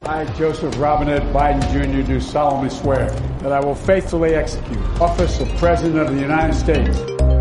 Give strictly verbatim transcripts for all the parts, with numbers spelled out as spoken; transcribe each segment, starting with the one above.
I, Joseph Robinette Biden, Junior, do solemnly swear that I will faithfully execute the office of President of the United States.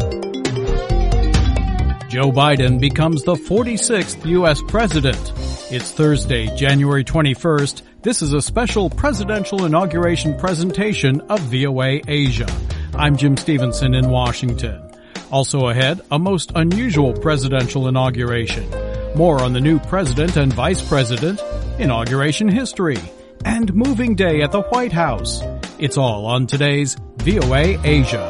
Joe Biden becomes the forty-sixth U S President. It's Thursday, January twenty-first. This is a special presidential inauguration presentation of V O A Asia. I'm Jim Stevenson in Washington. Also ahead, a most unusual presidential inauguration. More on the new president and vice president, inauguration history, and moving day at the White House. It's all on today's V O A Asia.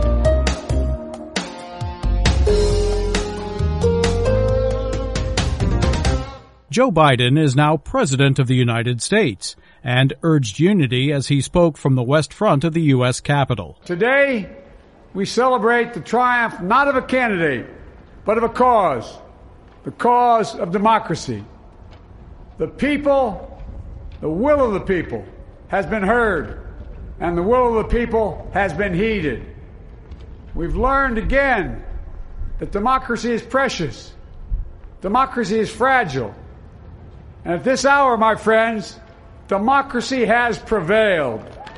Joe Biden is now President of the United States and urged unity as he spoke from the West Front of the U S Capitol. Today, we celebrate the triumph not of a candidate, but of a cause, the cause of democracy. The people, the will of the people has been heard, and the will of the people has been heeded. We've learned again that democracy is precious. Democracy is fragile. And at this hour, my friends, democracy has prevailed.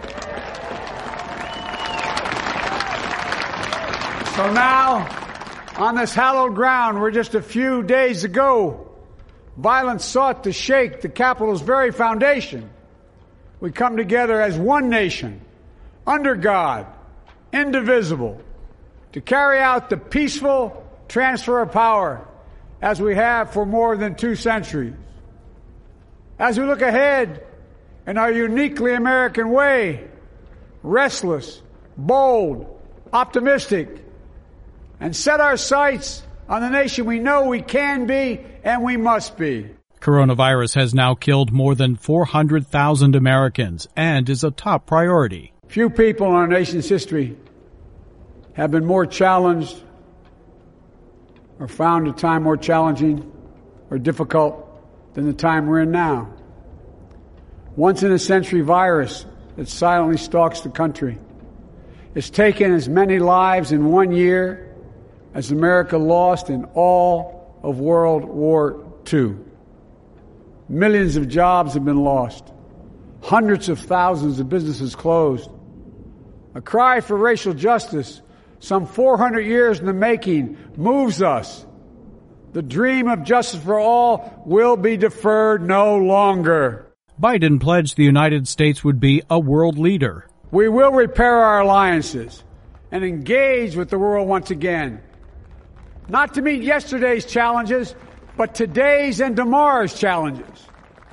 So now, on this hallowed ground where just a few days ago, violence sought to shake the Capitol's very foundation, we come together as one nation, under God, indivisible, to carry out the peaceful transfer of power as we have for more than two centuries. As we look ahead in our uniquely American way, restless, bold, optimistic, and set our sights on the nation we know we can be and we must be. Coronavirus has now killed more than four hundred thousand Americans and is a top priority. Few people in our nation's history have been more challenged or found a time more challenging or difficult than the time we're in now. Once-in-a-century virus that silently stalks the country. It's taken as many lives in one year as America lost in all of World War Two. Millions of jobs have been lost. Hundreds of thousands of businesses closed. A cry for racial justice, some four hundred years in the making, moves us. The dream of justice for all will be deferred no longer. Biden pledged the United States would be a world leader. We will repair our alliances and engage with the world once again. Not to meet yesterday's challenges, but today's and tomorrow's challenges.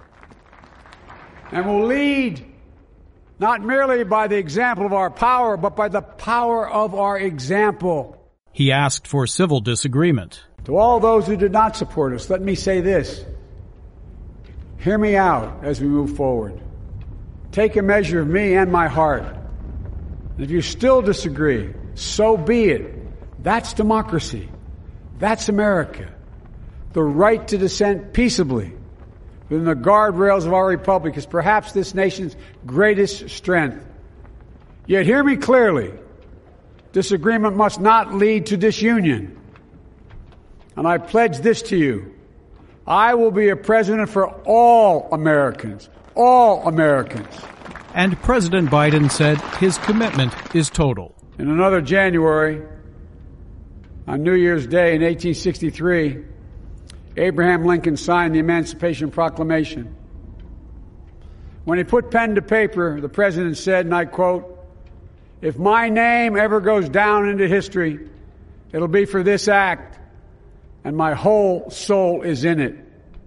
And we'll lead not merely by the example of our power, but by the power of our example. He asked for civil disagreement. To all those who did not support us, let me say this. Hear me out as we move forward. Take a measure of me and my heart. And if you still disagree, so be it. That's democracy. That's America. The right to dissent peaceably within the guardrails of our republic is perhaps this nation's greatest strength. Yet hear me clearly. Disagreement must not lead to disunion. And I pledge this to you. I will be a president for all Americans. All Americans. And President Biden said his commitment is total. In another January, on New Year's Day in eighteen sixty-three, Abraham Lincoln signed the Emancipation Proclamation. When he put pen to paper, the president said, and I quote, "If my name ever goes down into history, it'll be for this act, and my whole soul is in it."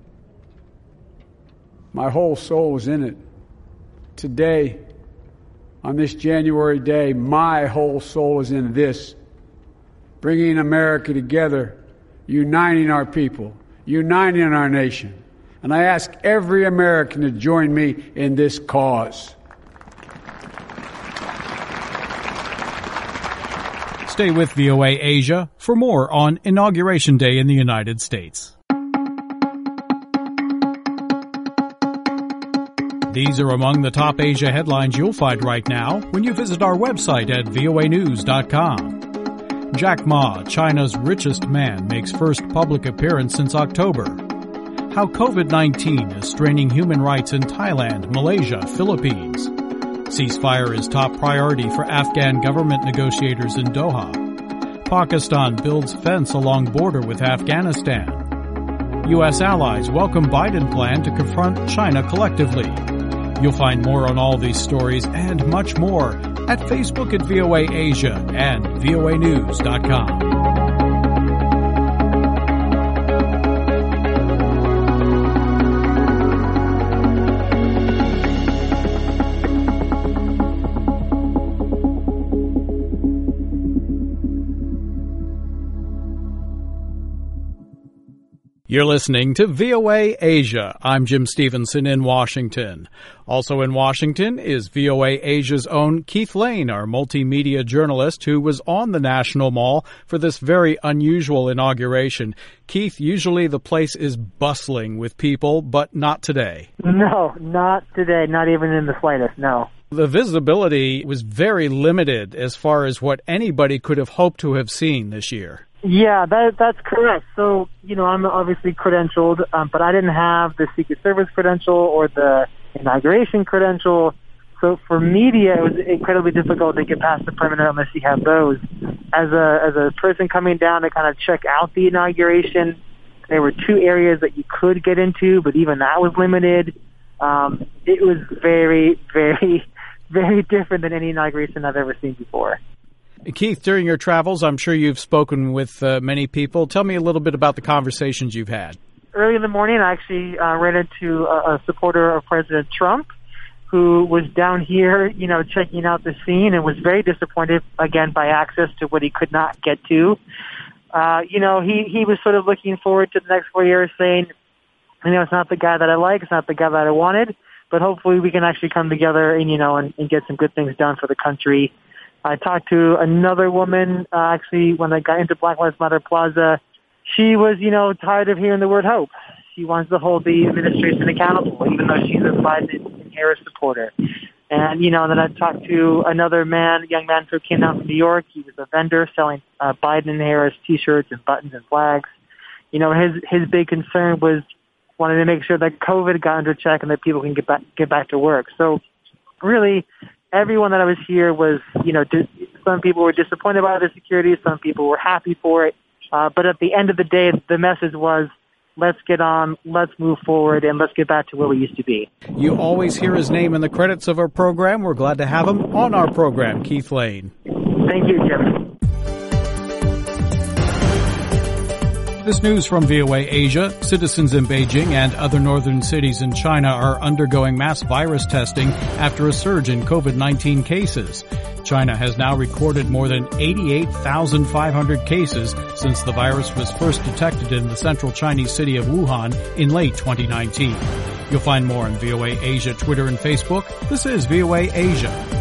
My whole soul is in it. Today, on this January day, my whole soul is in this. Bringing America together, uniting our people, uniting our nation. And I ask every American to join me in this cause. Stay with V O A Asia for more on Inauguration Day in the United States. These are among the top Asia headlines you'll find right now when you visit our website at V O A news dot com. Jack Ma, China's richest man, makes first public appearance since October. how COVID nineteen is straining human rights in Thailand, Malaysia, Philippines. Ceasefire is top priority for Afghan government negotiators in Doha. Pakistan builds fence along border with Afghanistan. U S allies welcome Biden plan to confront China collectively. You'll find more on all these stories and much more at Facebook at V O A Asia and V O A news dot com. You're listening to V O A Asia. I'm Jim Stevenson in Washington. Also in Washington is V O A Asia's own Keith Lane, our multimedia journalist who was on the National Mall for this very unusual inauguration. Keith, usually the place is bustling with people, but not today. No, not today, not even in the slightest, no. The visibility was very limited as far as what anybody could have hoped to have seen this year. Yeah, that, that's correct. So, you know, I'm obviously credentialed, um, but I didn't have the Secret Service credential or the inauguration credential. So for media, it was incredibly difficult to get past the perimeter unless you have those. As a as a person coming down to kind of check out the inauguration, there were two areas that you could get into, but even that was limited. Um, it was very, very, very different than any inauguration I've ever seen before. Keith, during your travels, I'm sure you've spoken with uh, many people. Tell me a little bit about the conversations you've had. Early in the morning, I actually uh, ran into a, a supporter of President Trump who was down here, you know, checking out the scene and was very disappointed, again, by access to what he could not get to. Uh, you know, he, he was sort of looking forward to the next four years saying, you know, it's not the guy that I like, it's not the guy that I wanted, but hopefully we can actually come together and, you know, and, and get some good things done for the country. I talked to another woman, uh, actually, when I got into Black Lives Matter Plaza. She was, you know, tired of hearing the word hope. She wants to hold the administration accountable, even though she's a Biden and Harris supporter. And, you know, and then I talked to another man, a young man who came out from New York. He was a vendor selling uh, Biden and Harris T-shirts and buttons and flags. You know, his his big concern was wanting to make sure that COVID got under check and that people can get back get back to work. So, really, everyone that I was here was, you know, some people were disappointed by the security, some people were happy for it. Uh, but at the end of the day, the message was, let's get on, let's move forward, and let's get back to where we used to be. You always hear his name in the credits of our program. We're glad to have him on our program, Keith Lane. Thank you, Jim. This news from V O A Asia. Citizens in Beijing and other northern cities in China are undergoing mass virus testing after a surge in COVID nineteen cases. China has now recorded more than eighty-eight thousand five hundred cases since the virus was first detected in the central Chinese city of Wuhan in late twenty nineteen. You'll find more on V O A Asia Twitter and Facebook. This is V O A Asia.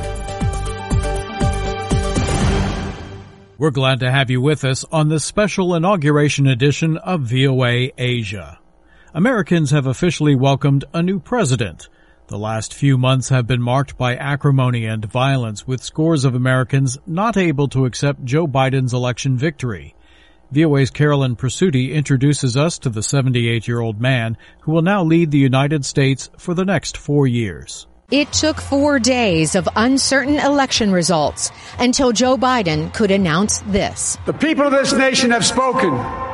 We're glad to have you with us on this special inauguration edition of V O A Asia. Americans have officially welcomed a new president. The last few months have been marked by acrimony and violence, with scores of Americans not able to accept Joe Biden's election victory. V O A's Carolyn Presutti introduces us to the seventy-eight-year-old man who will now lead the United States for the next four years. It took four days of uncertain election results until Joe Biden could announce this. The people of this nation have spoken.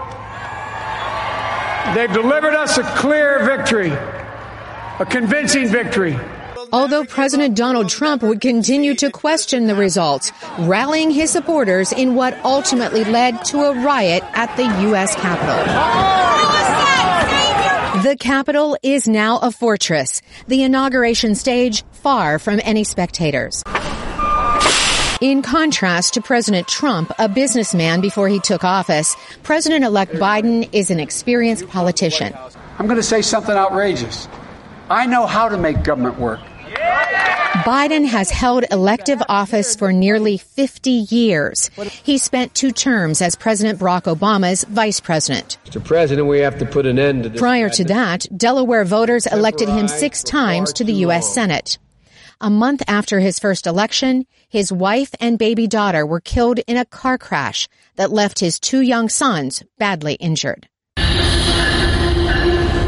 They've delivered us a clear victory, a convincing victory. Although President Donald Trump would continue to question the results, rallying his supporters in what ultimately led to a riot at the U S Capitol. The Capitol is now a fortress, the inauguration stage far from any spectators. In contrast to President Trump, a businessman before he took office, President-elect Biden is an experienced politician. I'm going to say something outrageous. I know how to make government work. Biden has held elective office for nearly fifty years. He spent two terms as President Barack Obama's vice president. Mister President, we have to put an end to this. Prior to that, Delaware voters elected him six times to the U S Senate. A month after his first election, his wife and baby daughter were killed in a car crash that left his two young sons badly injured.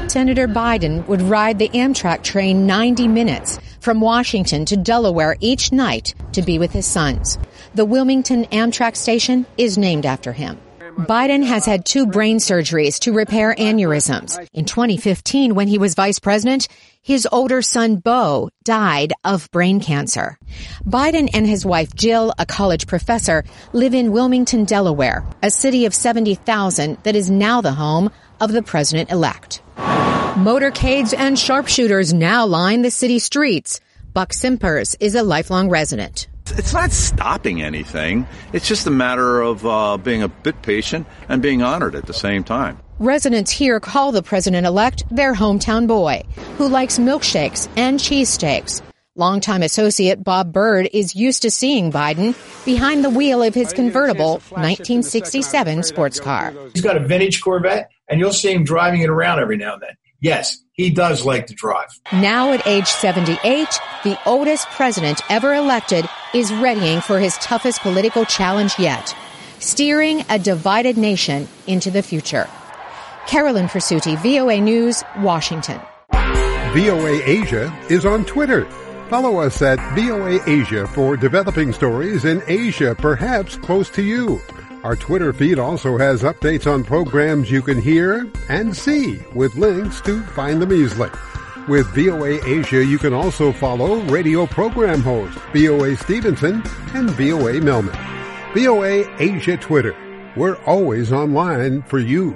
Senator Biden would ride the Amtrak train ninety minutes from Washington to Delaware each night to be with his sons. The Wilmington Amtrak station is named after him. Biden has had two brain surgeries to repair aneurysms. In twenty fifteen, when he was vice president, his older son, Beau, died of brain cancer. Biden and his wife, Jill, a college professor, live in Wilmington, Delaware, a city of seventy thousand that is now the home of the president-elect. Motorcades and sharpshooters now line the city streets. Buck Simpers is a lifelong resident. It's not stopping anything. It's just a matter of uh, being a bit patient and being honored at the same time. Residents here call the president-elect their hometown boy, who likes milkshakes and cheesesteaks. Longtime associate Bob Bird is used to seeing Biden behind the wheel of his convertible nineteen sixty-seven sports car. He's got a vintage Corvette, and you'll see him driving it around every now and then. Yes, he does like to drive. Now at age seventy-eight, the oldest president ever elected is readying for his toughest political challenge yet, steering a divided nation into the future. Carolyn Persutti, V O A News, Washington. V O A Asia is on Twitter. Follow us at V O A Asia for developing stories in Asia, perhaps close to you. Our Twitter feed also has updates on programs you can hear and see with links to find them easily. With V O A Asia, you can also follow radio program host V O A Stevenson and V O A Millman. V O A Asia Twitter. We're always online for you.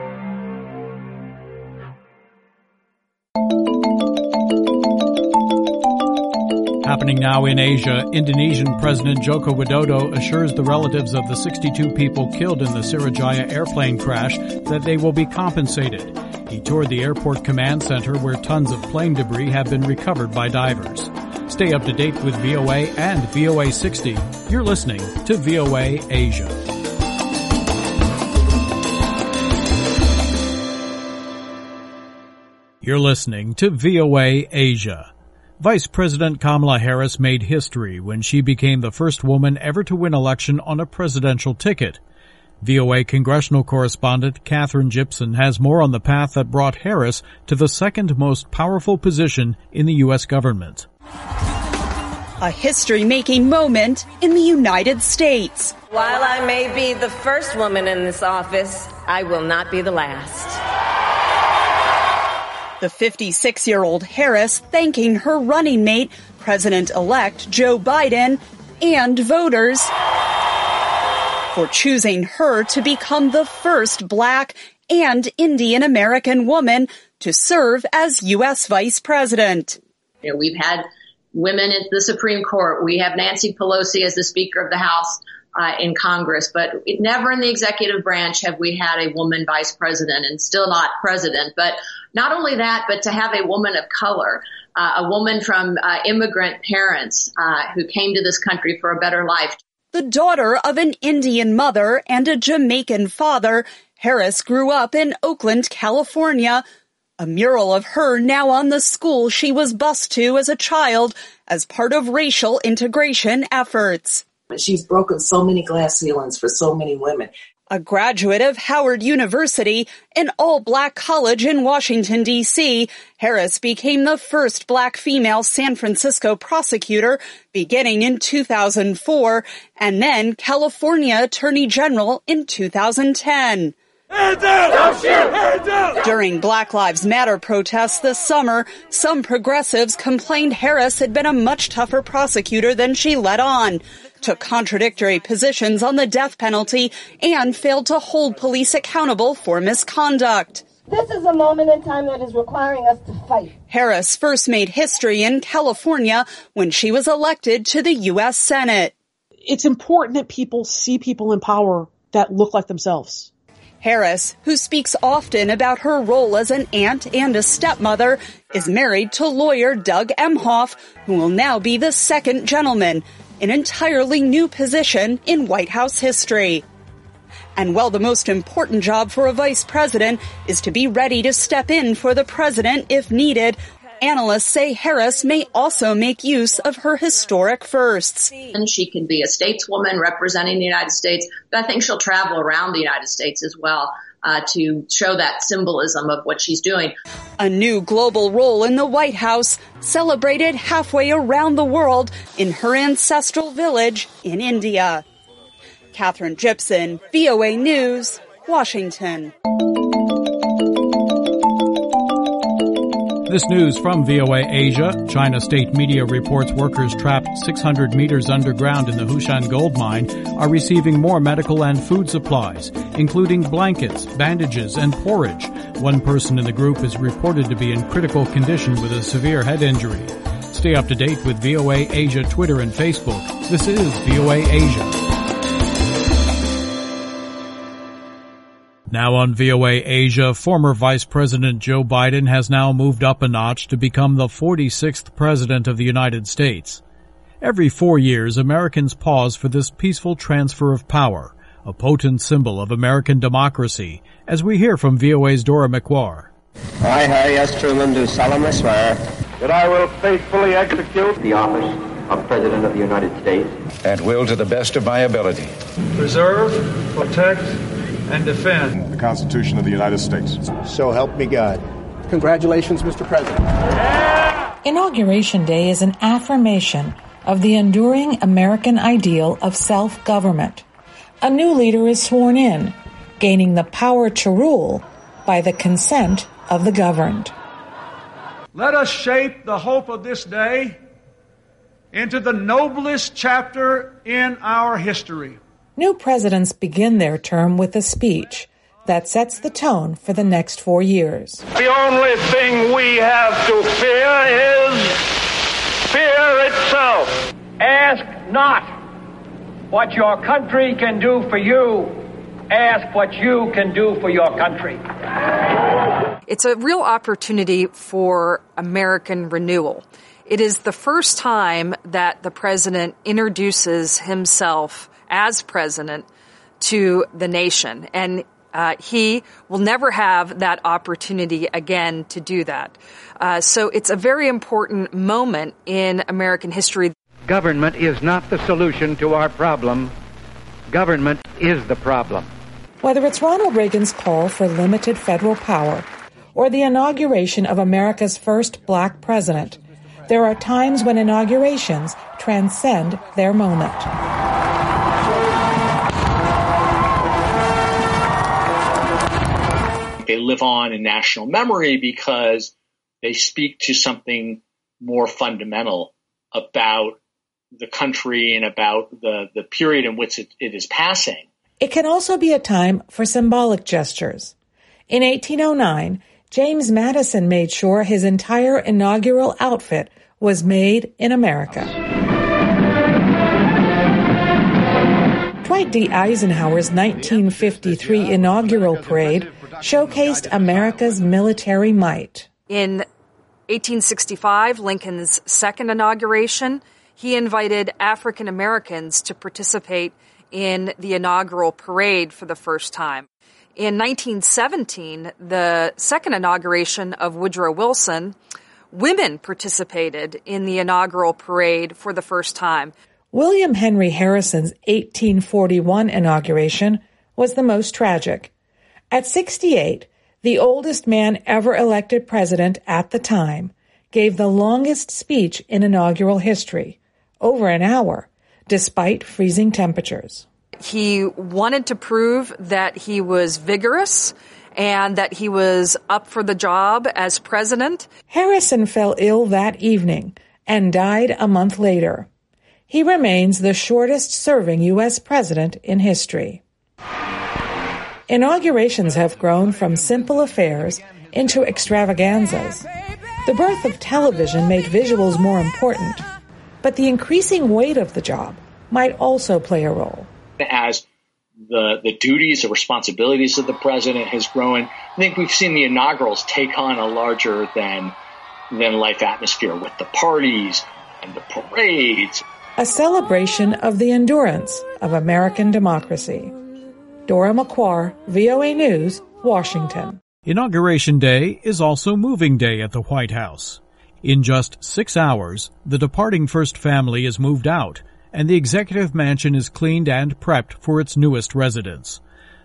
Happening now in Asia, Indonesian President Joko Widodo assures the relatives of the sixty-two people killed in the Sriwijaya airplane crash that they will be compensated. He toured the airport command center where tons of plane debris have been recovered by divers. Stay up to date with V O A and V O A sixty. You're listening to V O A Asia. You're listening to V O A Asia. Vice President Kamala Harris made history when she became the first woman ever to win election on a presidential ticket. V O A congressional correspondent Katherine Gibson has more on the path that brought Harris to the second most powerful position in the U S government. A history-making moment in the United States. While I may be the first woman in this office, I will not be the last. The fifty-six-year-old Harris thanking her running mate, President-elect Joe Biden, and voters for choosing her to become the first Black and Indian American woman to serve as U S Vice President. You know, we've had women at the Supreme Court. We have Nancy Pelosi as the Speaker of the House uh, in Congress, but never in the executive branch have we had a woman vice president, and still not president. But not only that, but to have a woman of color, uh, a woman from uh, immigrant parents uh, who came to this country for a better life. The daughter of an Indian mother and a Jamaican father, Harris grew up in Oakland, California. A mural of her now on the school she was bused to as a child as part of racial integration efforts. She's broken so many glass ceilings for so many women. A graduate of Howard University, an all-black college in Washington, D C, Harris became the first Black female San Francisco prosecutor beginning in two thousand four, and then California Attorney General in two thousand ten. Hands out! Don't shoot! Hands out! During Black Lives Matter protests this summer, some progressives complained Harris had been a much tougher prosecutor than she let on, took contradictory positions on the death penalty, and failed to hold police accountable for misconduct. This is a moment in time that is requiring us to fight. Harris first made history in California when she was elected to the U S Senate. It's important that people see people in power that look like themselves. Harris, who speaks often about her role as an aunt and a stepmother, is married to lawyer Doug Emhoff, who will now be the second gentleman, an entirely new position in White House history. And while the most important job for a vice president is to be ready to step in for the president if needed, analysts say Harris may also make use of her historic firsts. And she can be a stateswoman representing the United States, but I think she'll travel around the United States as well. uh, to show that symbolism of what she's doing. A new global role in the White House, celebrated halfway around the world in her ancestral village in India. Katherine Gibson, V O A News, Washington. This news from V O A Asia. China state media reports workers trapped six hundred meters underground in the Hushan gold mine are receiving more medical and food supplies, including blankets, bandages, and porridge. One person in the group is reported to be in critical condition with a severe head injury. Stay up to date with V O A Asia Twitter and Facebook. This is V O A Asia. Now on V O A Asia, former Vice President Joe Biden has now moved up a notch to become the forty-sixth President of the United States. Every four years, Americans pause for this peaceful transfer of power, a potent symbol of American democracy, as we hear from V O A's Dora McQuarrie. I, Harry S. Truman, do solemnly swear that I will faithfully execute the office of President of the United States and will, to the best of my ability, preserve, protect, and defend the Constitution of the United States. So help me God. Congratulations, Mister President. Yeah! Inauguration Day is an affirmation of the enduring American ideal of self-government. A new leader is sworn in, gaining the power to rule by the consent of the governed. Let us shape the hope of this day into the noblest chapter in our history. New presidents begin their term with a speech that sets the tone for the next four years. The only thing we have to fear is fear itself. Ask not what your country can do for you. Ask what you can do for your country. It's a real opportunity for American renewal. It is the first time that the president introduces himself as president to the nation. And uh, he will never have that opportunity again to do that. Uh, so it's a very important moment in American history. Government is not the solution to our problem. Government is the problem. Whether it's Ronald Reagan's call for limited federal power or the inauguration of America's first black president, there are times when inaugurations transcend their moment. They live on in national memory because they speak to something more fundamental about the country and about the, the period in which it, it is passing. It can also be a time for symbolic gestures. In eighteen oh nine, James Madison made sure his entire inaugural outfit was made in America. Dwight D. Eisenhower's nineteen fifty-three inaugural parade showcased America's military might. In eighteen sixty-five, Lincoln's second inauguration, he invited African Americans to participate in the inaugural parade for the first time. In nineteen seventeen, the second inauguration of Woodrow Wilson, women participated in the inaugural parade for the first time. William Henry Harrison's eighteen forty-one inauguration was the most tragic. At sixty-eight, the oldest man ever elected president at the time gave the longest speech in inaugural history, over an hour, despite freezing temperatures. He wanted to prove that he was vigorous and that he was up for the job as president. Harrison fell ill that evening and died a month later. He remains the shortest-serving U S president in history. Inaugurations have grown from simple affairs into extravaganzas. The birth of television made visuals more important, but the increasing weight of the job might also play a role. As the the duties, the responsibilities of the president has grown, I think we've seen the inaugurals take on a larger than than life atmosphere with the parties and the parades. A celebration of the endurance of American democracy. Dora McQuarrie, V O A News, Washington. Inauguration Day is also moving day at the White House. In just six hours, the departing First Family is moved out, and the executive mansion is cleaned and prepped for its newest residents.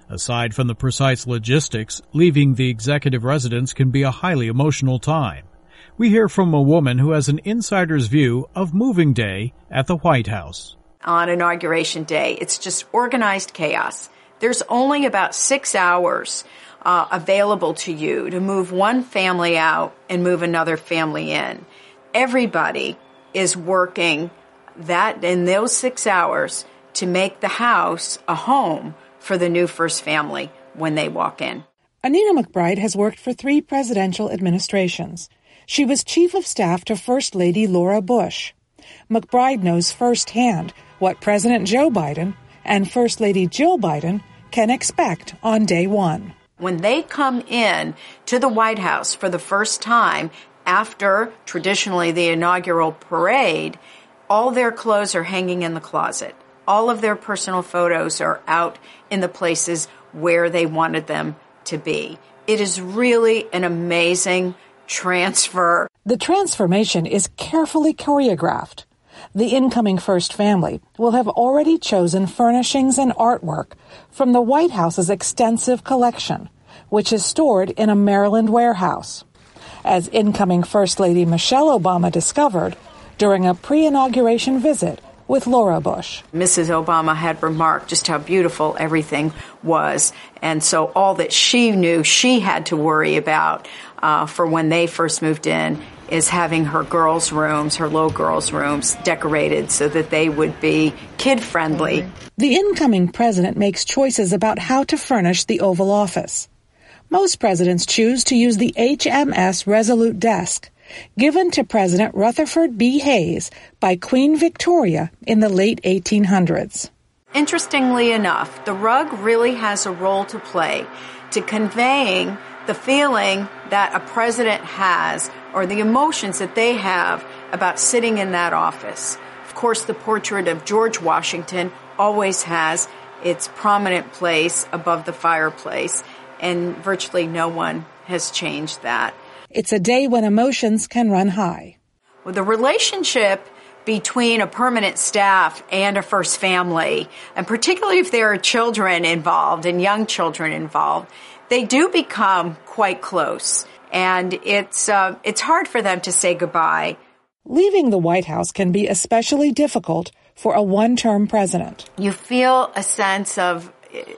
Aside from the precise logistics, leaving the executive residence can be a highly emotional time. We hear from a woman who has an insider's view of moving day at the White House. On Inauguration Day, it's just organized chaos. There's only about six hours uh, available to you to move one family out and move another family in. Everybody is working that in those six hours to make the house a home for the new first family when they walk in. Anita McBride has worked for three presidential administrations. She was chief of staff to First Lady Laura Bush. McBride knows firsthand what President Joe Biden and First Lady Jill Biden can expect on day one. When they come in to the White House for the first time after traditionally the inaugural parade, all their clothes are hanging in the closet. All of their personal photos are out in the places where they wanted them to be. It is really an amazing transfer. The transformation is carefully choreographed. The incoming first family will have already chosen furnishings and artwork from the White House's extensive collection, which is stored in a Maryland warehouse. As incoming First Lady Michelle Obama discovered during a pre-inauguration visit with Laura Bush. Missus Obama had remarked just how beautiful everything was. And so all that she knew she had to worry about uh, for when they first moved in is having her girls' rooms, her little girls' rooms, decorated so that they would be kid-friendly. The incoming president makes choices about how to furnish the Oval Office. Most presidents choose to use the H M S Resolute desk, given to President Rutherford B. Hayes by Queen Victoria in the late eighteen hundreds. Interestingly enough, the rug really has a role to play to conveying the feeling that a president has or the emotions that they have about sitting in that office. Of course, the portrait of George Washington always has its prominent place above the fireplace, and virtually no one has changed that. It's a day when emotions can run high. Well, the relationship between a permanent staff and a first family, and particularly if there are children involved and young children involved, they do become quite close. And it's uh, it's hard for them to say goodbye. Leaving the White House can be especially difficult for a one-term president. You feel a sense of,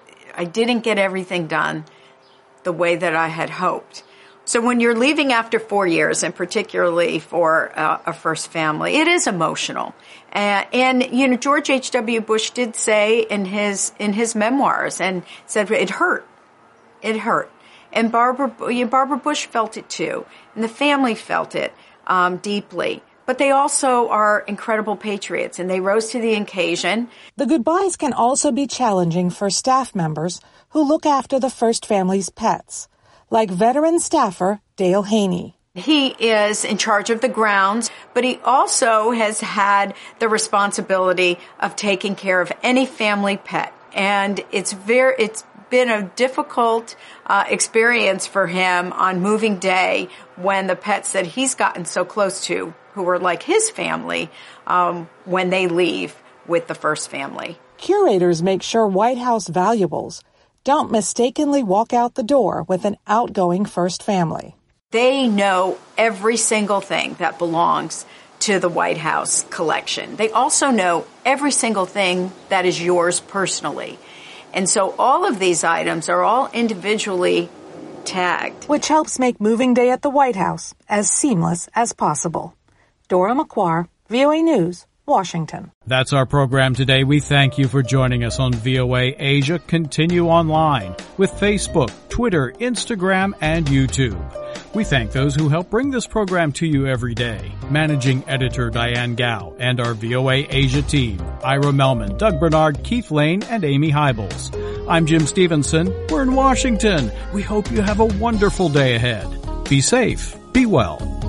I didn't get everything done the way that I had hoped. So when you're leaving after four years, and particularly for uh, a first family, it is emotional. Uh, and, you know, George H W. Bush did say in his in his memoirs and said it hurt. It hurt. And Barbara, you know, Barbara Bush felt it too. And the family felt it um, deeply. But they also are incredible patriots, and they rose to the occasion. The goodbyes can also be challenging for staff members who look after the first family's pets, like veteran staffer Dale Haney. He is in charge of the grounds, but he also has had the responsibility of taking care of any family pet. And it's very, it's been a difficult uh, experience for him on moving day when the pets that he's gotten so close to, who are like his family, um, when they leave with the first family. Curators make sure White House valuables don't mistakenly walk out the door with an outgoing first family. They know every single thing that belongs to the White House collection. They also know every single thing that is yours personally. And so all of these items are all individually tagged. Which helps make moving day at the White House as seamless as possible. Dora McQuarrie, V O A News, Washington. That's our program today. We thank you for joining us on V O A Asia. Continue online with Facebook, Twitter, Instagram, and YouTube. We thank those who help bring this program to you every day. Managing Editor Diane Gao and our V O A Asia team, Ira Melman, Doug Bernard, Keith Lane, and Amy Hybels. I'm Jim Stevenson. We're in Washington. We hope you have a wonderful day ahead. Be safe. Be well.